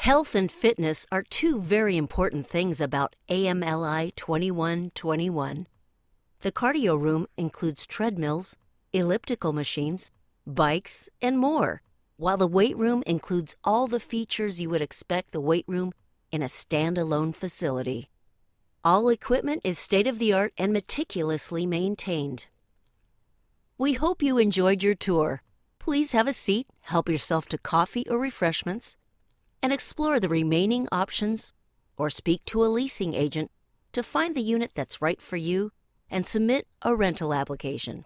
Health and fitness are two very important things about AMLI 2121. The cardio room includes treadmills, elliptical machines, bikes, and more, while the weight room includes all the features you would expect the weight room in a standalone facility. All equipment is state-of-the-art and meticulously maintained. We hope you enjoyed your tour. Please have a seat, help yourself to coffee or refreshments, and explore the remaining options or speak to a leasing agent to find the unit that's right for you and submit a rental application.